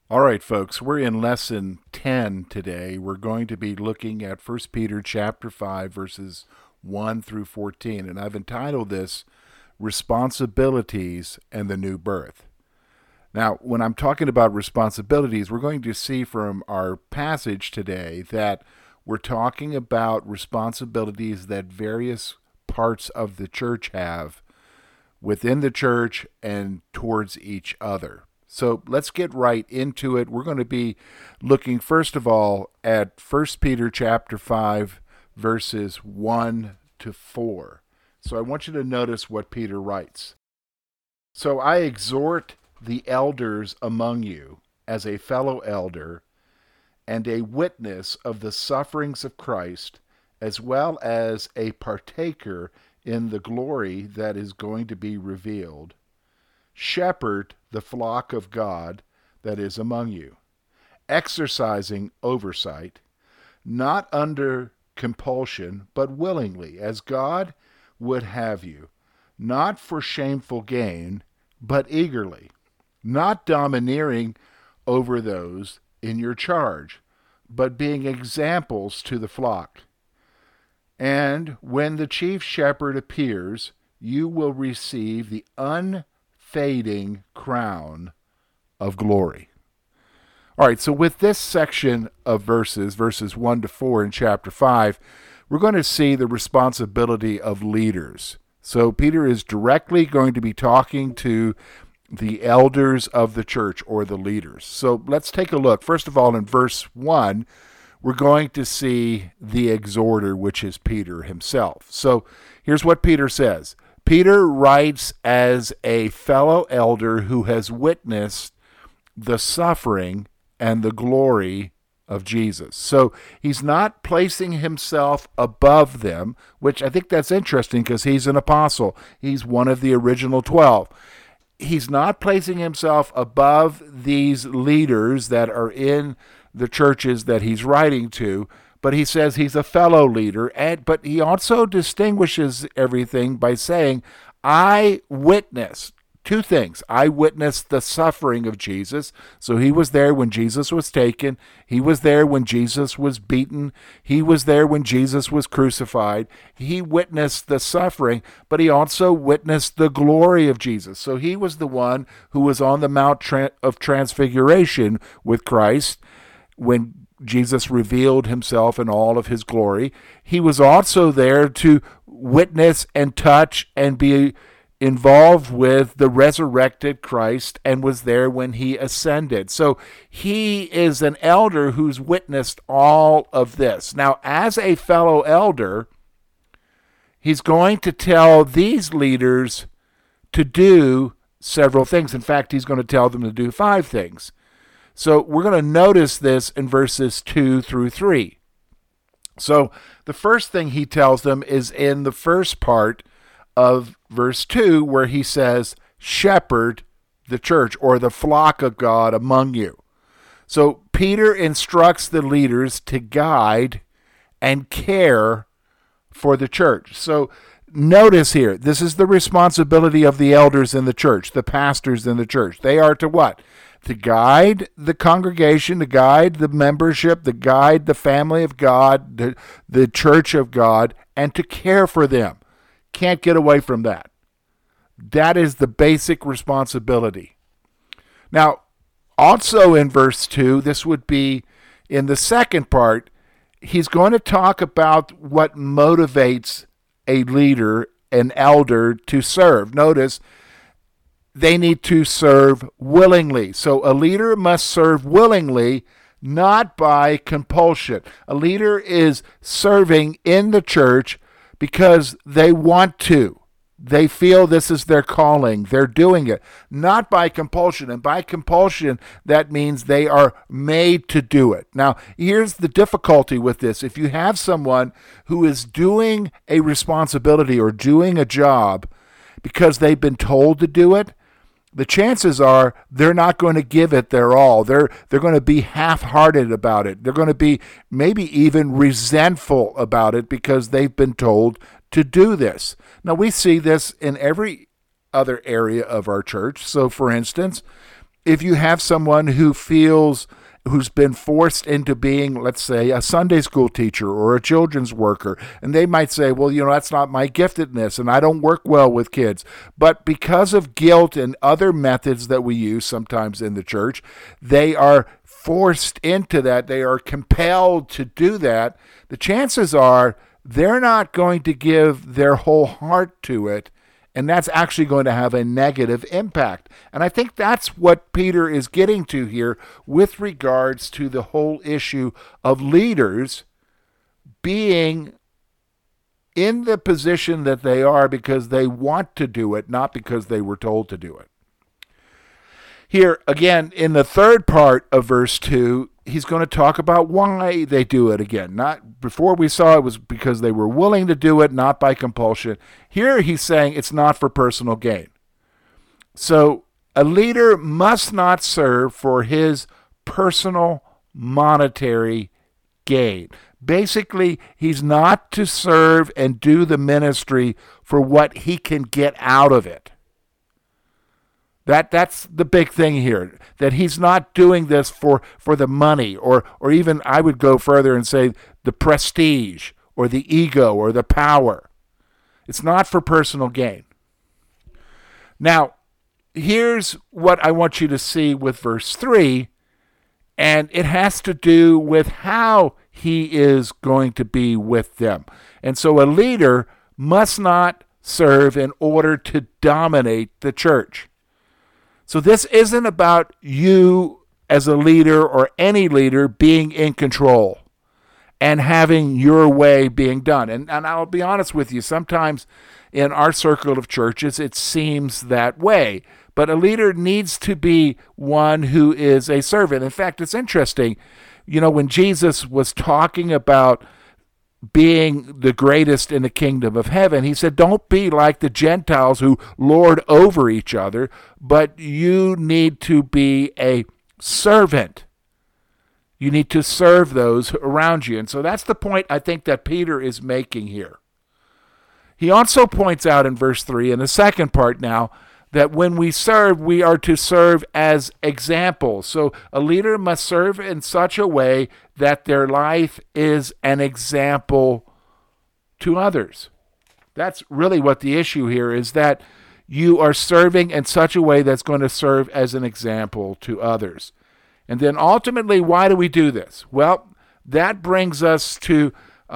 All right, folks, we're in lesson 10 today. We're going to be looking at 1 Peter chapter 5, verses 1 through 14, and I've entitled this Responsibilities and the New Birth. Now, when I'm talking about responsibilities, we're going to see from our passage today that we're talking about responsibilities that various parts of the church have within the church and towards each other. So let's get right into it. We're going to be looking first of all at 1 Peter chapter 5 verses 1 to 4. So I want you to notice what Peter writes. So I exhort the elders among you as a fellow elder and a witness of the sufferings of Christ, as well as a partaker in the glory that is going to be revealed. Shepherd the flock of God that is among you, exercising oversight, not under compulsion, but willingly, as God would have you, not for shameful gain, but eagerly, not domineering over those in your charge, but being examples to the flock. And when the chief shepherd appears, you will receive the unfading crown of glory. All right, so with this section of verses 1 to 4 in chapter 5, we're going to see the responsibility of leaders. So Peter is directly going to be talking to the elders of the church, or the leaders. So let's take a look. First of all, in verse 1, we're going to see the exhorter, which is Peter himself. So here's what Peter says. Peter writes as a fellow elder who has witnessed the suffering and the glory of Jesus. So he's not placing himself above them, which I think that's interesting because he's an apostle. He's one of the original 12. He's not placing himself above these leaders that are in the churches that he's writing to, but he says he's a fellow leader, but he also distinguishes everything by saying, I witnessed two things. I witnessed the suffering of Jesus. So he was there when Jesus was taken. He was there when Jesus was beaten. He was there when Jesus was crucified. He witnessed the suffering, but he also witnessed the glory of Jesus. So he was the one who was on the Mount of Transfiguration with Christ when Jesus revealed himself in all of his glory. He was also there to witness and touch and be involved with the resurrected Christ, and was there when he ascended. So he is an elder who's witnessed all of this. Now, as a fellow elder, he's going to tell these leaders to do several things. In fact, he's going to tell them to do 5 things. So we're going to notice this in verses 2 through 3. So the first thing he tells them is in the first part of verse 2, where he says, shepherd the church, or the flock of God among you. So Peter instructs the leaders to guide and care for the church. So notice here, this is the responsibility of the elders in the church, the pastors in the church. They are to what? To guide the congregation, to guide the membership, to guide the family of God, the church of God, and to care for them. Can't get away from that. That is the basic responsibility. Now, also in verse 2, this would be in the second part, he's going to talk about what motivates a leader, an elder, to serve. Notice, they need to serve willingly. So a leader must serve willingly, not by compulsion. A leader is serving in the church because they want to. They feel this is their calling. They're doing it, not by compulsion. And by compulsion, that means they are made to do it. Now, here's the difficulty with this. If you have someone who is doing a responsibility or doing a job because they've been told to do it, the chances are they're not going to give it their all. They're going to be half-hearted about it. They're going to be maybe even resentful about it because they've been told to do this. Now, we see this in every other area of our church. So, for instance, if you have someone who's been forced into being, let's say, a Sunday school teacher or a children's worker, and they might say, well, that's not my giftedness and I don't work well with kids. But because of guilt and other methods that we use sometimes in the church, they are forced into that. They are compelled to do that. The chances are they're not going to give their whole heart to it, and that's actually going to have a negative impact. And I think that's what Peter is getting to here with regards to the whole issue of leaders being in the position that they are because they want to do it, not because they were told to do it. Here, again, in the third part of verse 2, he's going to talk about why they do it again. Not before we saw it was because they were willing to do it, not by compulsion. Here he's saying it's not for personal gain. So a leader must not serve for his personal monetary gain. Basically, he's not to serve and do the ministry for what he can get out of it. That's the big thing here, that he's not doing this for the money or even, I would go further and say, the prestige or the ego or the power. It's not for personal gain. Now, here's what I want you to see with verse 3, and it has to do with how he is going to be with them. And so a leader must not serve in order to dominate the church. So this isn't about you as a leader or any leader being in control and having your way being done. And I'll be honest with you, sometimes in our circle of churches it seems that way. But a leader needs to be one who is a servant. In fact, it's interesting, when Jesus was talking about being the greatest in the kingdom of heaven, he said, don't be like the Gentiles who lord over each other, but you need to be a servant. You need to serve those around you. And so that's the point I think that Peter is making here. He also points out in verse 3, in the second part now, that when we serve, we are to serve as examples. So a leader must serve in such a way that their life is an example to others. That's really what the issue here is, that you are serving in such a way that's going to serve as an example to others. And then ultimately, why do we do this? Well, that brings us to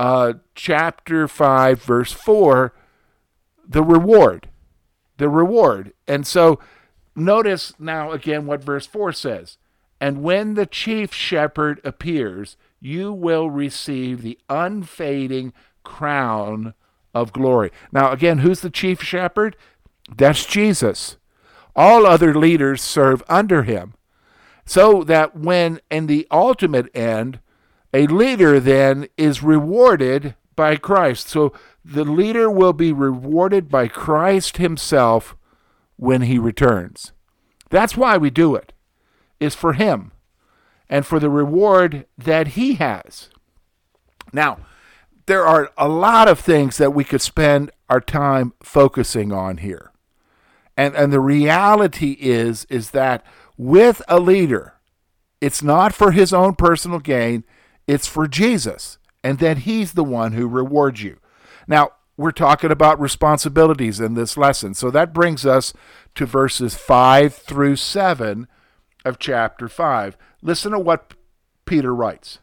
chapter 5, verse 4, the reward. The reward. And so notice now again what verse 4 says. And when the chief shepherd appears, you will receive the unfading crown of glory. Now again, who's the chief shepherd? That's Jesus. All other leaders serve under him. So that when in the ultimate end, a leader then is rewarded by Christ. So the leader will be rewarded by Christ himself when he returns. That's why we do it, is for him and for the reward that he has. Now, there are a lot of things that we could spend our time focusing on here. And the reality is that with a leader, it's not for his own personal gain, it's for Jesus, and that he's the one who rewards you. Now, we're talking about responsibilities in this lesson. So that brings us to verses 5 through 7 of chapter 5. Listen to what Peter writes.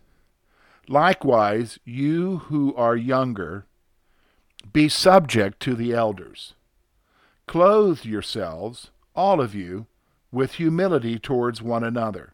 Likewise, you who are younger, be subject to the elders. Clothe yourselves, all of you, with humility towards one another.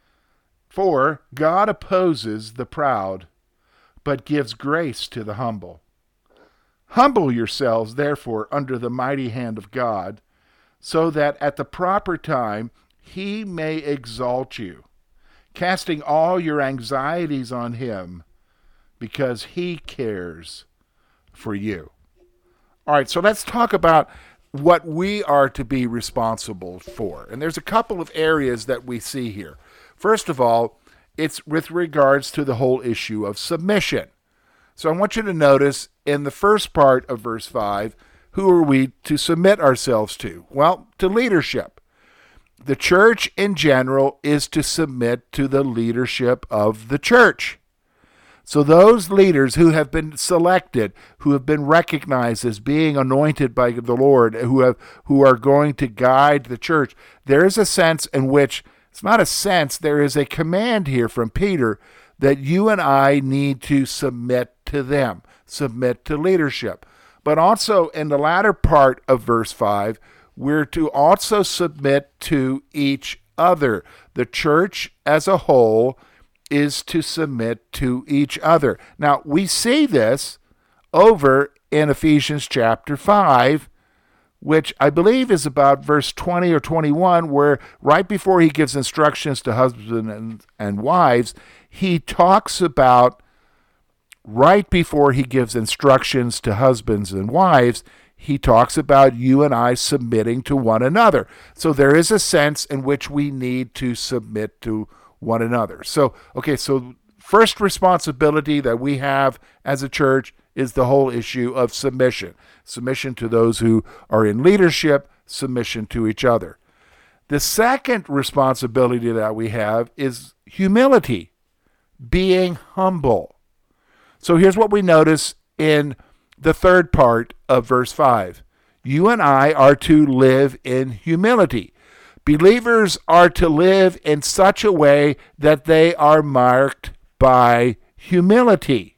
For God opposes the proud, but gives grace to the humble. Humble yourselves, therefore, under the mighty hand of God, so that at the proper time he may exalt you, casting all your anxieties on him, because he cares for you. All right, so let's talk about what we are to be responsible for. And there's a couple of areas that we see here. First of all, it's with regards to the whole issue of submission. So I want you to notice in the first part of verse 5, who are we to submit ourselves to? Well, to leadership. the church in general is to submit to the leadership of the church. So those leaders who have been selected, who have been recognized as being anointed by the Lord, who are going to guide the church, there is a sense in which, it's not a sense, there is a command here from Peter that you and I need to submit to them, submit to leadership. But also in the latter part of verse 5, we're to also submit to each other. The church as a whole is to submit to each other. Now, we see this over in Ephesians chapter 5, which I believe is about verse 20 or 21, where right before he gives instructions to husbands and wives, he talks about, right before he gives instructions to husbands and wives, he talks about you and I submitting to one another. So there is a sense in which we need to submit to one another. So first responsibility that we have as a church is the whole issue of submission. Submission to those who are in leadership, submission to each other. The second responsibility that we have is humility, being humble. So here's what we notice in the third part of verse 5. You and I are to live in humility. Believers are to live in such a way that they are marked by humility.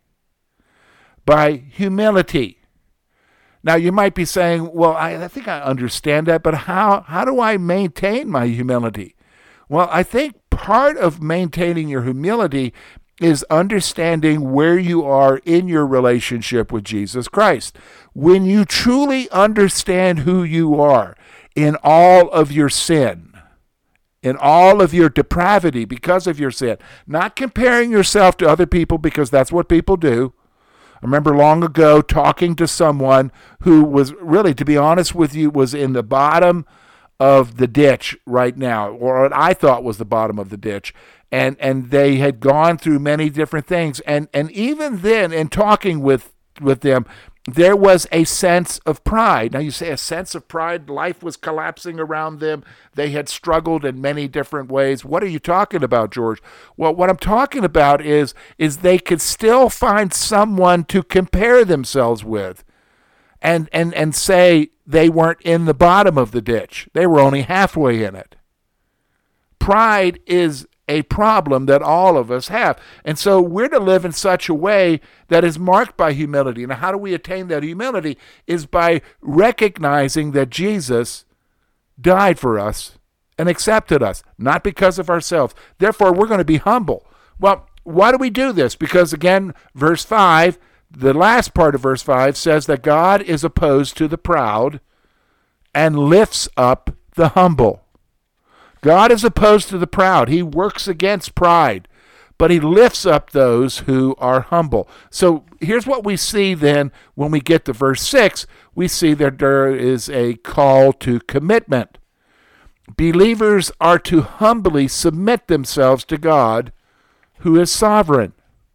By humility. Now you might be saying, well, I think I understand that, but how do I maintain my humility? Well, I think part of maintaining your humility is understanding where you are in your relationship with Jesus Christ. When you truly understand who you are in all of your sin, in all of your depravity because of your sin, not comparing yourself to other people because that's what people do. I remember long ago talking to someone who was really, to be honest with you, was in the bottom of the ditch right now, or what I thought was the bottom of the ditch. And they had gone through many different things. And even then, in talking with them, there was a sense of pride. Now you say a sense of pride, life was collapsing around them. They had struggled in many different ways. What are you talking about, George? Well, what I'm talking about is they could still find someone to compare themselves with and say they weren't in the bottom of the ditch. They were only halfway in it. Pride is a problem that all of us have. And so we're to live in such a way that is marked by humility. Now, how do we attain that humility? Is by recognizing that Jesus died for us and accepted us, not because of ourselves. Therefore, we're going to be humble. Well, why do we do this? Because again, verse 5, the last part of verse 5 says that God is opposed to the proud and lifts up the humble. God is opposed to the proud. He works against pride, but he lifts up those who are humble. So here's what we see then when we get to verse 6. We see that there is a call to commitment. Believers are to humbly submit themselves to God, who is sovereign.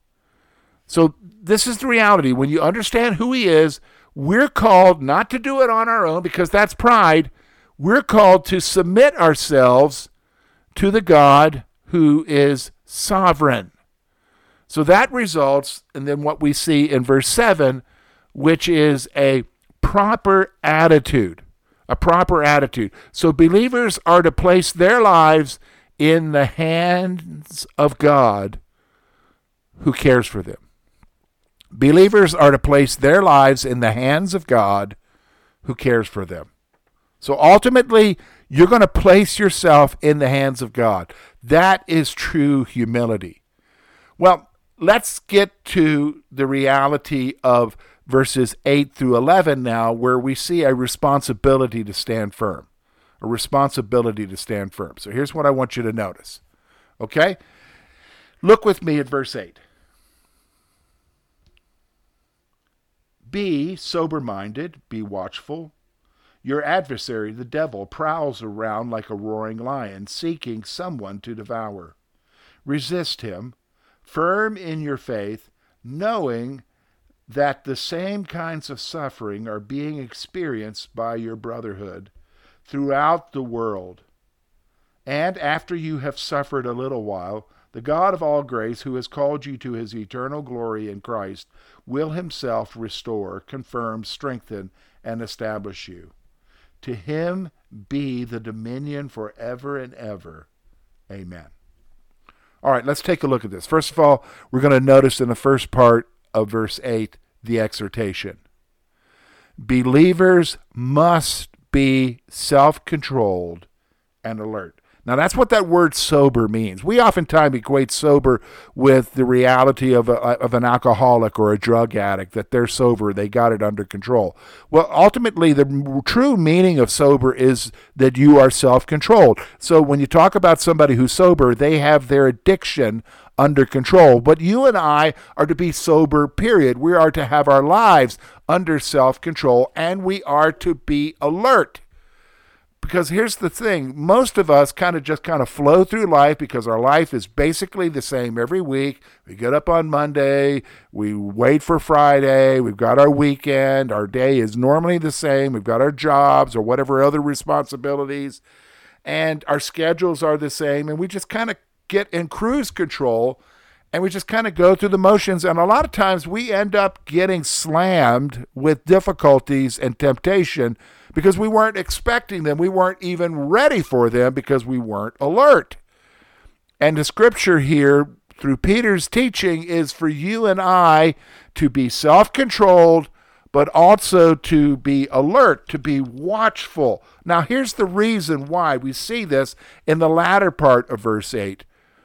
So this is the reality. When you understand who he is, we're called not to do it on our own because that's pride. We're called to submit ourselves to the God who is sovereign. So that results in then what we see in verse 7, which is a proper attitude. A proper attitude. So believers are to place their lives in the hands of God who cares for them. Believers are to place their lives in the hands of God who cares for them. So ultimately, you're going to place yourself in the hands of God. That is true humility. Well, let's get to the reality of verses 8 through 11 now, where we see a responsibility to stand firm. A responsibility to stand firm. So here's what I want you to notice. Okay? Look with me at verse 8. Be sober-minded, be watchful. Your adversary, the devil, prowls around like a roaring lion, seeking someone to devour. Resist him, firm in your faith, knowing that the same kinds of suffering are being experienced by your brotherhood throughout the world. And after you have suffered a little while, the God of all grace, who has called you to his eternal glory in Christ, will himself restore, confirm, strengthen, and establish you. To him be the dominion forever and ever. Amen. All right, let's take a look at this. First of all, we're going to notice in the first part of verse 8 the exhortation. Believers must be self-controlled and alert. Now, that's what that word sober means. We oftentimes equate sober with the reality of an alcoholic or a drug addict, that they're sober, they got it under control. Well, ultimately, the true meaning of sober is that you are self-controlled. So when you talk about somebody who's sober, they have their addiction under control. But you and I are to be sober, period. We are to have our lives under self-control, and we are to be alert. Because here's the thing, most of us kind of flow through life because our life is basically the same every week. We get up on Monday, we wait for Friday, we've got our weekend, our day is normally the same, we've got our jobs or whatever other responsibilities, and our schedules are the same, and we just kind of get in cruise control, and we just kind of go through the motions, and a lot of times we end up getting slammed with difficulties and temptation because we weren't expecting them. We weren't even ready for them because we weren't alert. And the scripture here, through Peter's teaching, is for you and I to be self-controlled, but also to be alert, to be watchful. Now, here's the reason why we see this in the latter part of verse 8.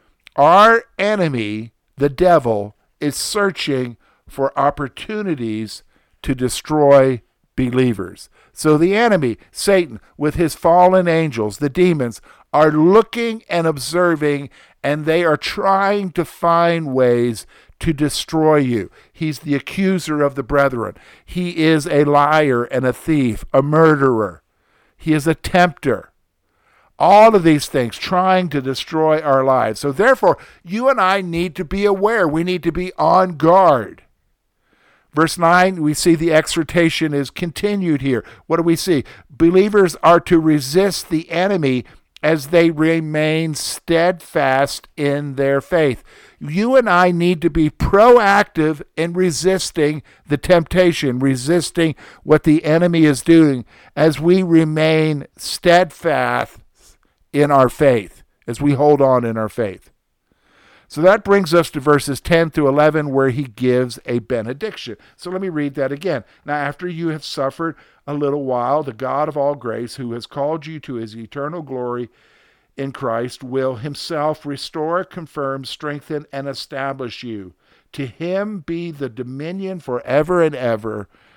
Our enemy, the devil, is searching for opportunities to destroy believers. So the enemy, Satan, with his fallen angels, the demons, are looking and observing, and they are trying to find ways to destroy you. He's the accuser of the brethren. He is a liar and a thief, a murderer. He is a tempter. All of these things trying to destroy our lives. So therefore, you and I need to be aware. We need to be on guard. Verse 9, we see the exhortation is continued here. What do we see? Believers are to resist the enemy as they remain steadfast in their faith. You and I need to be proactive in resisting the temptation, resisting what the enemy is doing as we remain steadfast in our faith, as we hold on in our faith. So that brings us to verses 10 through 11, where he gives a benediction. So let me read that again. Now, after you have suffered a little while, the God of all grace, who has called you to his eternal glory in Christ, will himself restore, confirm, strengthen, and establish you. To him be the dominion forever and ever.